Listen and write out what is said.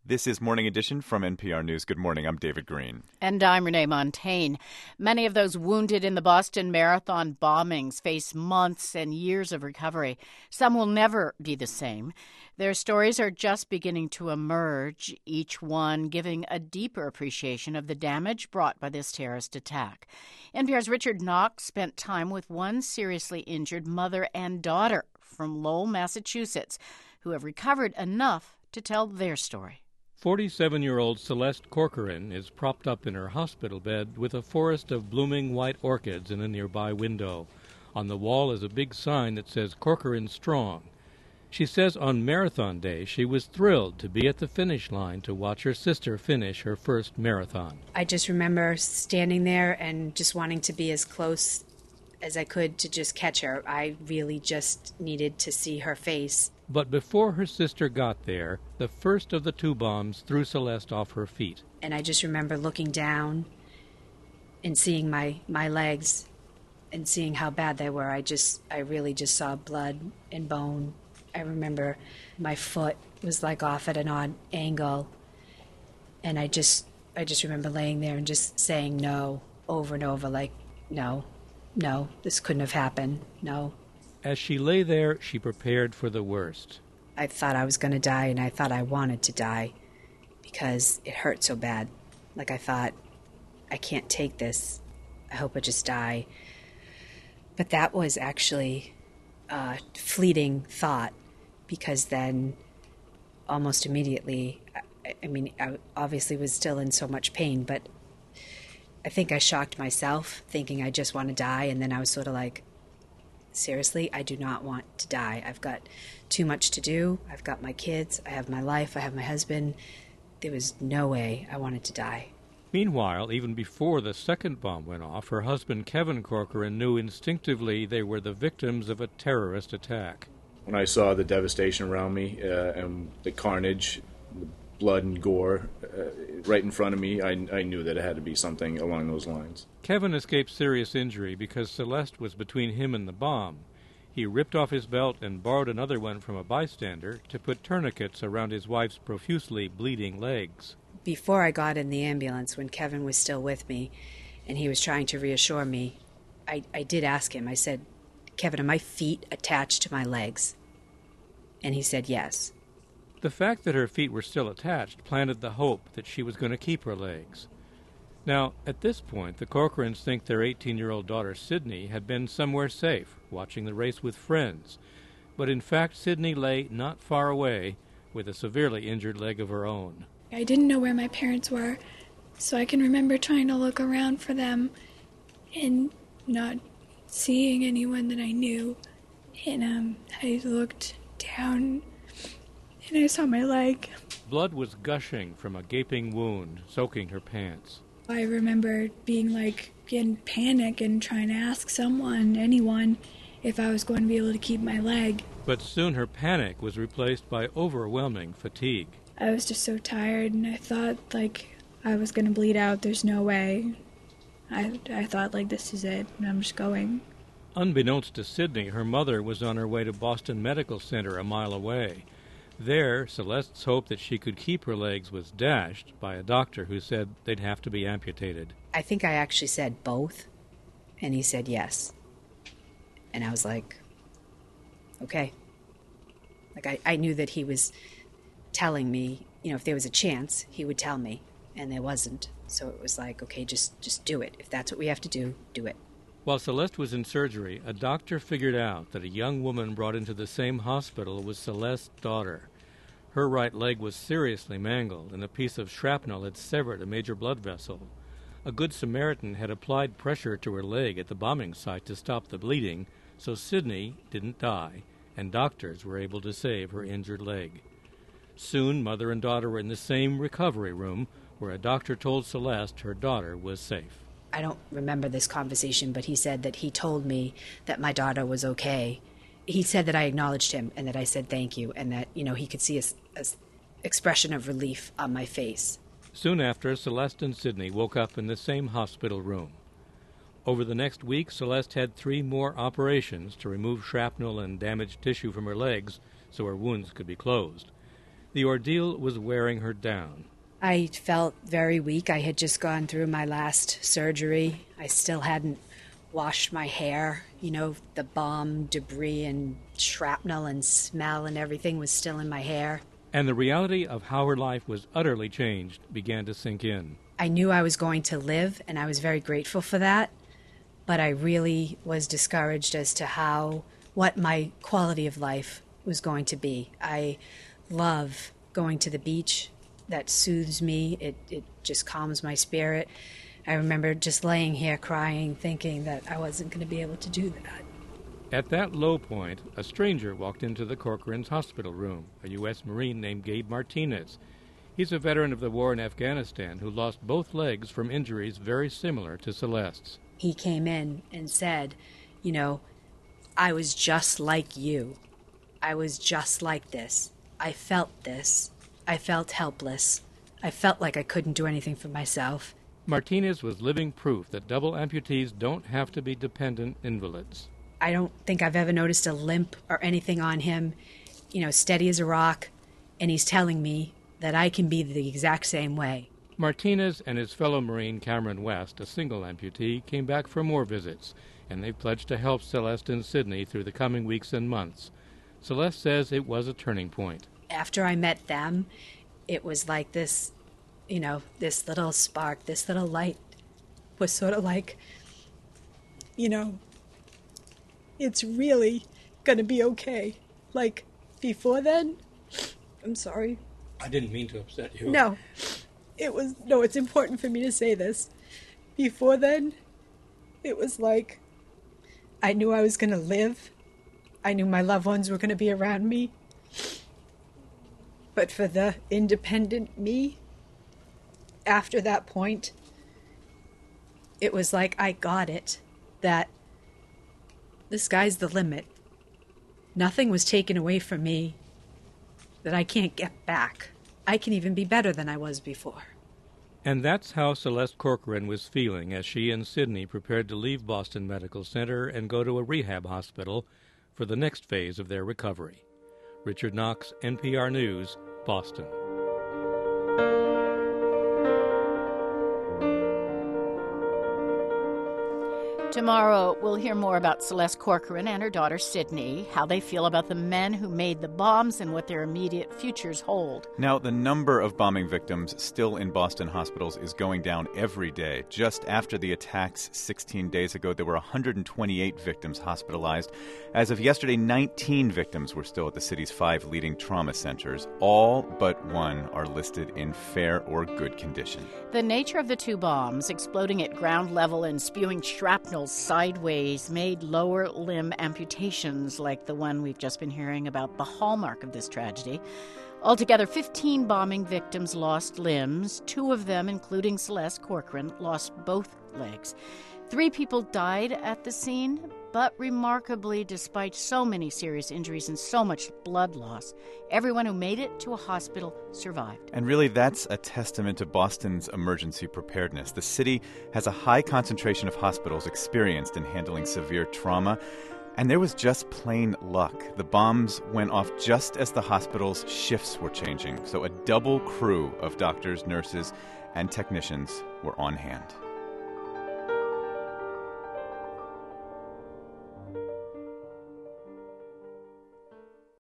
This is Morning Edition from NPR News. Good morning. I'm David Green. And I'm Renee Montagne. Many of those wounded in the Boston Marathon bombings face months and years of recovery. Some will never be the same. Their stories are just beginning to emerge, each one giving a deeper appreciation of the damage brought by this terrorist attack. NPR's Richard Knox spent time with one seriously injured mother and daughter from Lowell, Massachusetts, who have recovered enough to tell their story. 47-year-old Celeste Corcoran is propped up in her hospital bed with a forest of blooming white orchids in a nearby window. On the wall is a big sign that says Corcoran Strong. She says on Marathon Day she was thrilled to be at the finish line to watch her sister finish her first marathon. I just remember standing there and just wanting to be as close as I could to just catch her. I really just needed to see her face. But before her sister got there, the first of the two bombs threw Celeste off her feet. And I just remember looking down and seeing my legs and seeing how bad they were. I really just saw blood and bone. I remember my foot was like off at an odd angle. And I just remember laying there and just saying no over and over, like, no, this couldn't have happened, no. As she lay there, she prepared for the worst. I thought I was going to die, and I thought I wanted to die because it hurt so bad. Like I thought, I can't take this. I hope I just die. But that was actually a fleeting thought, because then almost immediately, I obviously was still in so much pain, but I think I shocked myself thinking I just want to die, and then I was sort of like, seriously, I do not want to die. I've got too much to do. I've got my kids. I have my life. I have my husband. There was no way I wanted to die. Meanwhile, even before the second bomb went off, her husband Kevin Corcoran knew instinctively they were the victims of a terrorist attack. When I saw the devastation around me and the carnage, the blood and gore right in front of me, I knew that it had to be something along those lines. Kevin escaped serious injury because Celeste was between him and the bomb. He ripped off his belt and borrowed another one from a bystander to put tourniquets around his wife's profusely bleeding legs. Before I got in the ambulance, when Kevin was still with me and he was trying to reassure me, I did ask him. I said, Kevin, are my feet attached to my legs? And he said yes. The fact that her feet were still attached planted the hope that she was going to keep her legs. Now, at this point, the Corcorans think their 18-year-old daughter, Sydney, had been somewhere safe, watching the race with friends. But in fact, Sydney lay not far away with a severely injured leg of her own. I didn't know where my parents were, so I can remember trying to look around for them and not seeing anyone that I knew. And I looked down and I saw my leg. Blood was gushing from a gaping wound, soaking her pants. I remember being in panic and trying to ask anyone, if I was going to be able to keep my leg. But soon her panic was replaced by overwhelming fatigue. I was just so tired, and I thought, I was going to bleed out. There's no way. I thought, this is it, and I'm just going. Unbeknownst to Sydney, her mother was on her way to Boston Medical Center a mile away. There, Celeste's hope that she could keep her legs was dashed by a doctor who said they'd have to be amputated. I think I actually said both, and he said yes. And I was like, okay. I knew that he was telling me, if there was a chance, he would tell me, and there wasn't. So it was like, okay, just do it. If that's what we have to do, do it. While Celeste was in surgery, a doctor figured out that a young woman brought into the same hospital was Celeste's daughter. Her right leg was seriously mangled, and a piece of shrapnel had severed a major blood vessel. A good Samaritan had applied pressure to her leg at the bombing site to stop the bleeding, so Sydney didn't die, and doctors were able to save her injured leg. Soon, mother and daughter were in the same recovery room, where a doctor told Celeste her daughter was safe. I don't remember this conversation, but he said that he told me that my daughter was okay. He said that I acknowledged him and that I said thank you, and that, he could see a expression of relief on my face. Soon after, Celeste and Sydney woke up in the same hospital room. Over the next week, Celeste had 3 more operations to remove shrapnel and damaged tissue from her legs so her wounds could be closed. The ordeal was wearing her down. I felt very weak. I had just gone through my last surgery. I still hadn't washed my hair. You know, the bomb debris and shrapnel and smell and everything was still in my hair. And the reality of how her life was utterly changed began to sink in. I knew I was going to live, and I was very grateful for that. But I really was discouraged as to what my quality of life was going to be. I love going to the beach. That soothes me. It just calms my spirit. I remember just laying here crying, thinking that I wasn't going to be able to do that. At that low point, a stranger walked into the Corcoran's hospital room, a U.S. Marine named Gabe Martinez. He's a veteran of the war in Afghanistan who lost both legs from injuries very similar to Celeste's. He came in and said, you know, I was just like you. I was just like this. I felt this. I felt helpless. I felt like I couldn't do anything for myself. Martinez was living proof that double amputees don't have to be dependent invalids. I don't think I've ever noticed a limp or anything on him, you know, steady as a rock, and he's telling me that I can be the exact same way. Martinez and his fellow Marine Cameron West, a single amputee, came back for more visits, and they've pledged to help Celeste and Sydney through the coming weeks and months. Celeste says it was a turning point. After I met them, it was like this, you know, this little spark, this little light was sort of like, you know, it's really going to be okay. Like, before then, I'm sorry. I didn't mean to upset you. No, it's important for me to say this. Before then, it was like, I knew I was going to live. I knew my loved ones were going to be around me. But for the independent me, after that point, it was like I got it, that the sky's the limit. Nothing was taken away from me that I can't get back. I can even be better than I was before. And that's how Celeste Corcoran was feeling as she and Sydney prepared to leave Boston Medical Center and go to a rehab hospital for the next phase of their recovery. Richard Knox, NPR News, Boston. Tomorrow, we'll hear more about Celeste Corcoran and her daughter Sydney, how they feel about the men who made the bombs and what their immediate futures hold. Now, the number of bombing victims still in Boston hospitals is going down every day. Just after the attacks 16 days ago, there were 128 victims hospitalized. As of yesterday, 19 victims were still at the city's 5 leading trauma centers. All but one are listed in fair or good condition. The nature of the 2 bombs, exploding at ground level and spewing shrapnel sideways, made lower limb amputations like the one we've just been hearing about, the hallmark of this tragedy. Altogether, 15 bombing victims lost limbs. 2 of them, including Celeste Corcoran, lost both legs. 3 people died at the scene, but remarkably, despite so many serious injuries and so much blood loss, everyone who made it to a hospital survived. And really, that's a testament to Boston's emergency preparedness. The city has a high concentration of hospitals experienced in handling severe trauma, and there was just plain luck. The bombs went off just as the hospital's shifts were changing, so a double crew of doctors, nurses, and technicians were on hand.